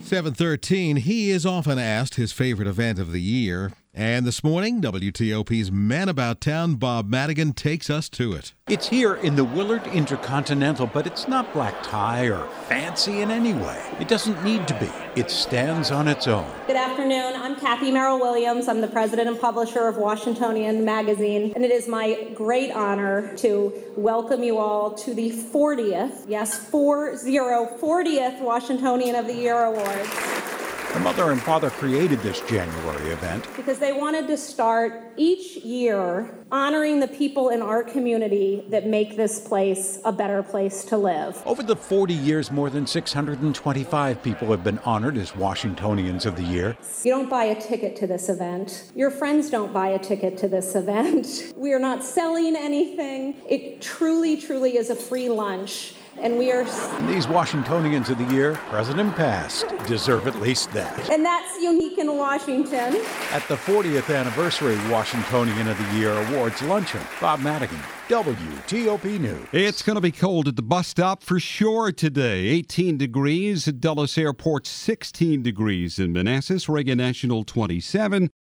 7:13, he is often asked his favorite event of the year. And this morning, WTOP's Man About Town, Bob Madigan, takes us to it. It's here in the Willard Intercontinental, but it's not black tie or fancy in any way. It doesn't need to be. It stands on its own. Good afternoon. I'm Kathy Merrill Williams. I'm the president and publisher of Washingtonian Magazine, and it is my great honor to welcome you all to the 40th, yes, 40th Washingtonian of the Year Awards. The mother and father created this January event because they wanted to start each year honoring the people in our community that make this place a better place to live. Over the 40 years, more than 625 people have been honored as Washingtonians of the Year. You don't buy a ticket to this event. Your friends don't buy a ticket to this event. We are not selling anything. It truly is a free lunch. And we are... These Washingtonians of the Year, present and past, deserve at least that. And that's unique in Washington. At the 40th anniversary Washingtonian of the Year Awards luncheon, Bob Madigan, WTOP News. It's going to be cold at the bus stop for sure today. 18 degrees at Dulles Airport, 16 degrees in Manassas, Reagan National 27.